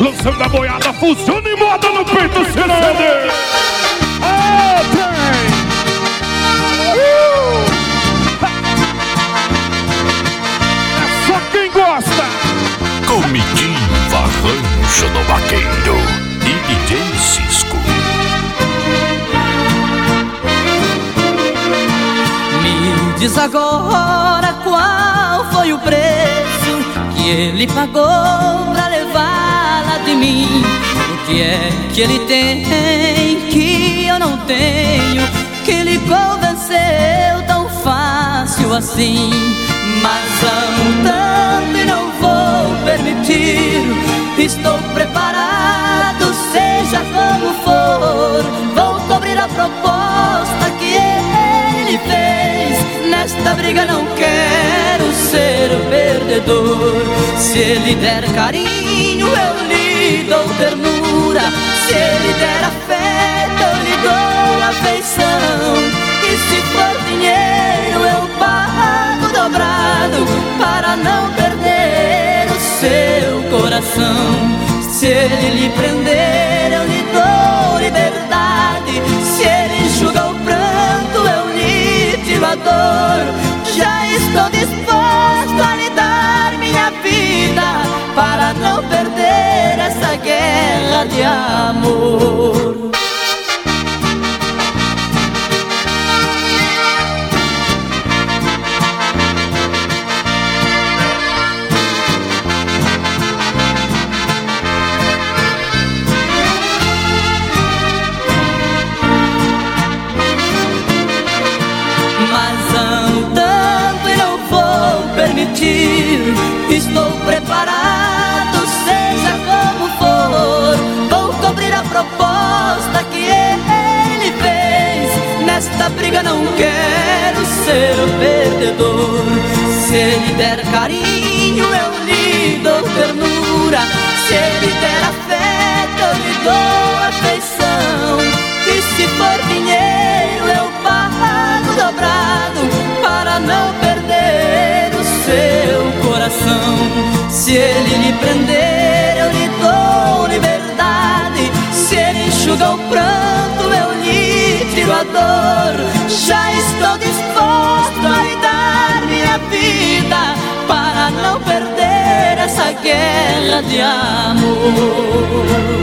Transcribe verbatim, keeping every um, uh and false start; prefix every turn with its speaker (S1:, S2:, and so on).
S1: Explosão da boiada, funciona e moda no peito, Cirande. Ah, tem. Uh! É só quem gosta.
S2: Comitiva Rancho do Vaqueiro e D J Cisco.
S3: Me diz agora qual foi o preço que ele pagou pra levá-la de mim. O que é que ele tem que eu não tenho, que ele convenceu tão fácil assim? Mas amo tanto e não vou permitir. Estou preparado, seja como for. Vou cobrir a proposta que ele fez. Nesta briga não quero ser o perdedor. Se ele der carinho, eu lhe dou ternura. Se ele der afeto, eu lhe dou afeição. E se for dinheiro, eu pago dobrado para não perder o seu coração. Se ele lhe prender, eu lhe dou liberdade. Se ele enxuga o pranto, eu lhe tiro a dor. Já estou disposto a lhe dar minha vida para não perder essa guerra de amor. Estou preparado, seja como for. Vou cobrir a proposta que ele fez. Nesta briga não quero ser o perdedor. Se ele der carinho, eu lhe dou ternura. Se ele der afeto, eu lhe dou afeição. E se for dinheiro, eu pago dobrado para não perder o seu coração. Se ele lhe prender, eu lhe dou liberdade. Se ele enxuga o pranto, eu lhe tiro a dor. Já estou disposto a lhe dar minha vida para não perder essa guerra de amor.